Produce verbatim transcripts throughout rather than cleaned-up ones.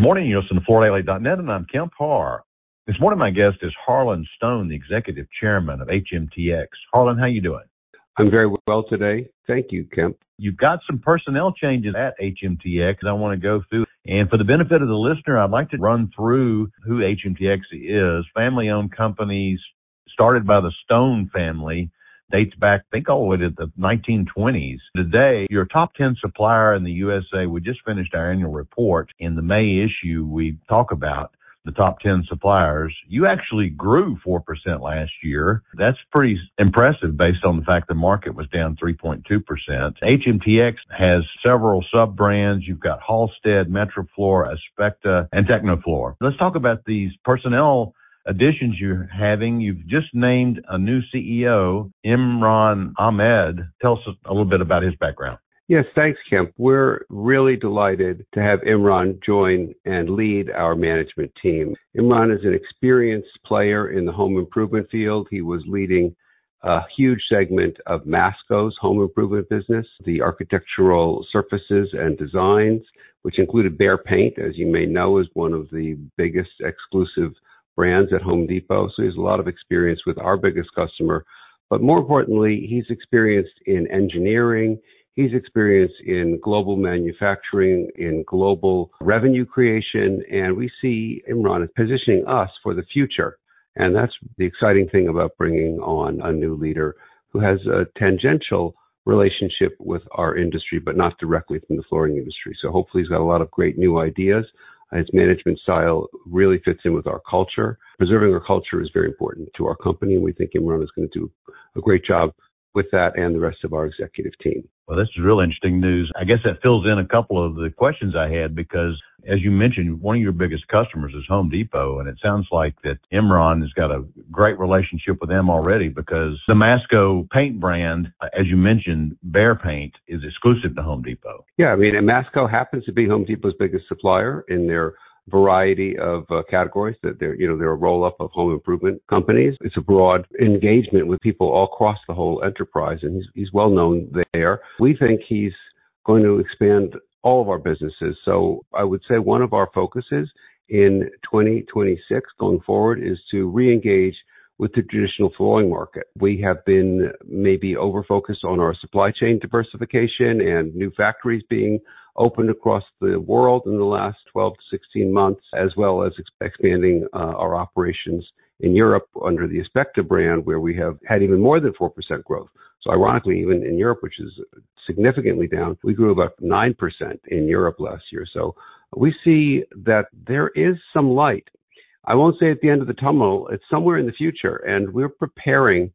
morning. You're listening to Florida L A dot net, and I'm Kemp Harr. This morning, my guest is Harlan Stone, the Executive Chairman of H M T X. Harlan, how you doing? I'm very well today. Thank you, Kemp. You've got some personnel changes at H M T X I want to go through. And for the benefit of the listener, I'd like to run through who H M T X is. Family-owned companies started by the Stone family, dates back, I think, all the way to the nineteen twenties. Today, you're a top ten supplier in the U S A. We just finished our annual report. In the May issue, we talk about the top ten suppliers. You actually grew four percent last year. That's pretty impressive based on the fact the market was down three point two percent. H M T X has several sub-brands. You've got Halstead, Metroflor, Aspecta, and Technoflor. Let's talk about these personnel additions you're having. You've just named a new C E O, Imran Ahmed. Tell us a little bit about his background. Yes, thanks, Kemp. We're really delighted to have Imran join and lead our management team. Imran is an experienced player in the home improvement field. He was leading a huge segment of Masco's home improvement business, the architectural surfaces and designs, which included Behr Paint, as you may know, is one of the biggest exclusive brands at Home Depot. So he has a lot of experience with our biggest customer. But more importantly, he's experienced in engineering. He's experienced in global manufacturing, in global revenue creation, and we see Imran as positioning us for the future. And that's the exciting thing about bringing on a new leader who has a tangential relationship with our industry, but not directly from the flooring industry. So hopefully he's got a lot of great new ideas. His management style really fits in with our culture. Preserving our culture is very important to our company, and we think Imran is going to do a great job with that and the rest of our executive team. Well, this is real interesting news. I guess that fills in a couple of the questions I had because, as you mentioned, one of your biggest customers is Home Depot, and it sounds like that Imran has got a great relationship with them already because the Masco paint brand, as you mentioned, Behr Paint, is exclusive to Home Depot. Yeah, I mean, and Masco happens to be Home Depot's biggest supplier in their variety of uh, categories. That they're, you know, they're a roll-up of home improvement companies. It's a broad engagement with people all across the whole enterprise, and he's, he's well known there. We think he's going to expand all of our businesses. So I would say one of our focuses in twenty twenty-six going forward is to re-engage with the traditional flooring market. We have been maybe over-focused on our supply chain diversification and new factories being opened across the world in the last twelve to sixteen months, as well as expanding uh, our operations in Europe under the Aspecta brand, where we have had even more than four percent growth. So ironically, even in Europe, which is significantly down, we grew about nine percent in Europe last year. So we see that there is some light. I won't say at the end of the tunnel, it's somewhere in the future, and we're preparing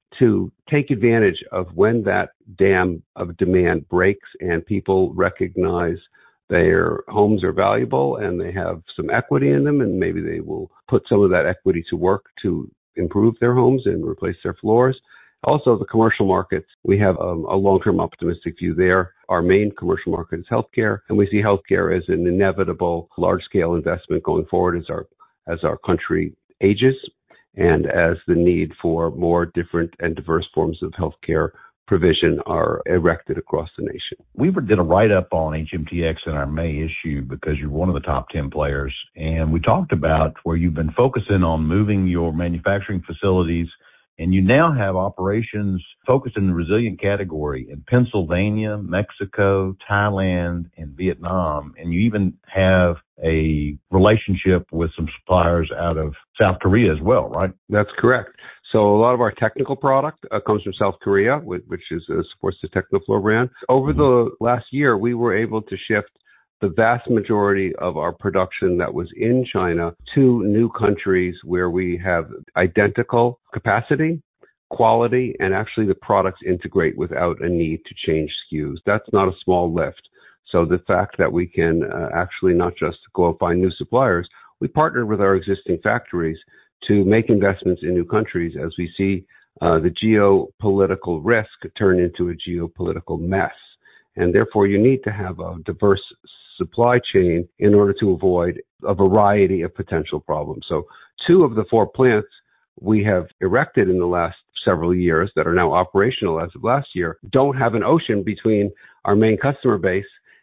to take advantage of when that dam of demand breaks and people recognize their homes are valuable and they have some equity in them, and maybe they will put some of that equity to work to improve their homes and replace their floors. Also, the commercial markets, we have um, a long-term optimistic view there. Our main commercial market is healthcare, and we see healthcare as an inevitable large-scale investment going forward as our as our country ages and as the need for more different and diverse forms of healthcare provision are erected across the nation. We did a write-up on H M T X in our May issue because you're one of the top ten players, and we talked about where you've been focusing on moving your manufacturing facilities, and you now have operations focused in the resilient category in Pennsylvania, Mexico, Thailand, and Vietnam. And you even have a relationship with some suppliers out of South Korea as well, right? That's correct. So a lot of our technical product uh, comes from South Korea, which, which is uh, supports the Technoflor brand. Over mm-hmm. the last year, we were able to shift the vast majority of our production that was in China to new countries where we have identical capacity, quality, and actually the products integrate without a need to change S K Us. That's not a small lift. So the fact that we can uh, actually not just go and find new suppliers, we partnered with our existing factories to make investments in new countries as we see uh, the geopolitical risk turn into a geopolitical mess. And therefore, you need to have a diverse supply chain in order to avoid a variety of potential problems. So two of the four plants we have erected in the last several years that are now operational as of last year don't have an ocean between our main customer base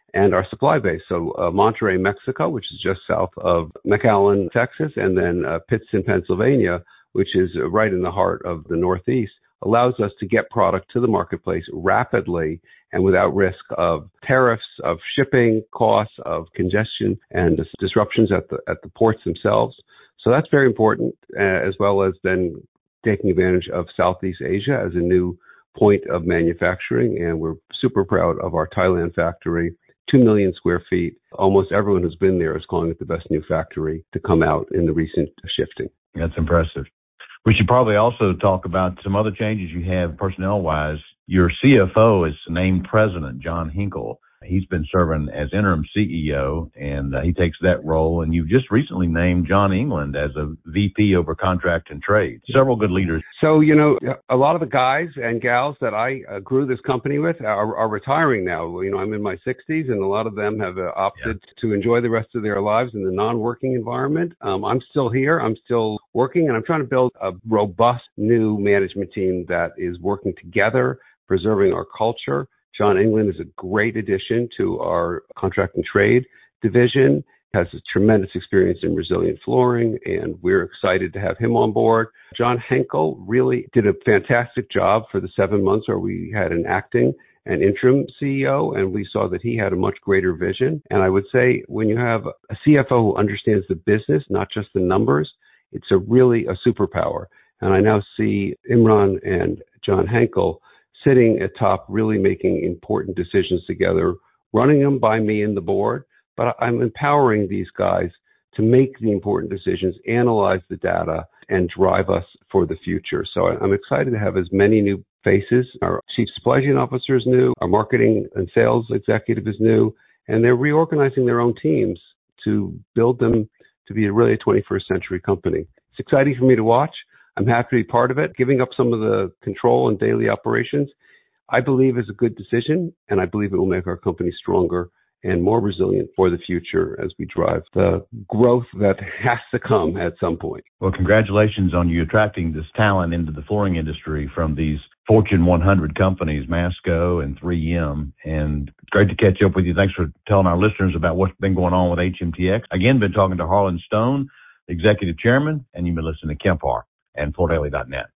and our supply base. So uh, Monterrey, Mexico, which is just south of McAllen, Texas, and then uh, Pittston, Pennsylvania, which is right in the heart of the Northeast, allows us to get product to the marketplace rapidly and without risk of tariffs, of shipping costs, of congestion and disruptions at the at the ports themselves. So that's very important, uh, as well as then taking advantage of Southeast Asia as a new point of manufacturing. And we're super proud of our Thailand factory, two million square feet. Almost everyone who's been there is calling it the best new factory to come out in the recent shifting. That's impressive. We should probably also talk about some other changes you have personnel-wise. Your C F O is named president, John Hinkle. He's been serving as interim C E O, and uh, he takes that role. And you've just recently named John England as a V P over contract and trade. Several good leaders. So, you know, a lot of the guys and gals that I uh, grew this company with are, are retiring now. You know, I'm in my sixties, and a lot of them have uh, opted yeah. to enjoy the rest of their lives in the non-working environment. Um, I'm still here. I'm still working, and I'm trying to build a robust new management team that is working together, preserving our culture. John England is a great addition to our contract and trade division, has a tremendous experience in resilient flooring, and we're excited to have him on board. John Hinkle really did a fantastic job for the seven months where we had an acting and interim C E O, and we saw that he had a much greater vision. And I would say when you have a C F O who understands the business, not just the numbers, it's a really a superpower. And I now see Imran and John Hinkle sitting atop, really making important decisions together, running them by me and the board. But I'm empowering these guys to make the important decisions, analyze the data, and drive us for the future. So I'm excited to have as many new faces. Our chief supply chain officer is new. Our marketing and sales executive is new. And they're reorganizing their own teams to build them to be a really twenty-first century company. It's exciting for me to watch. I'm happy to be part of it. Giving up some of the control and daily operations, I believe is a good decision, and I believe it will make our company stronger and more resilient for the future as we drive the growth that has to come at some point. Well, congratulations on you attracting this talent into the flooring industry from these Fortune one hundred companies, Masco and three M. And great to catch up with you. Thanks for telling our listeners about what's been going on with H M T X. Again, been talking to Harlan Stone, Executive Chairman, and you've been listening to Kemp Harr and Florida Daily dot net.